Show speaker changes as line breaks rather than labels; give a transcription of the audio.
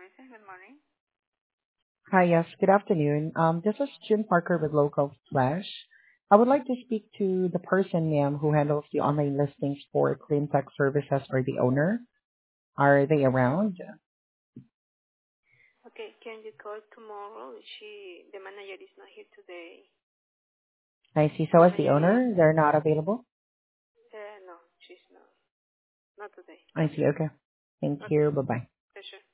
Hi, yes, good afternoon. This is Jim Parker with Local Flash. I would like to speak to the person, ma'am, who handles the online listings for Clean Tech Services or the owner. Are they around? I see. So as the owner, they're not available? I see. Okay. Thank you. Bye-bye.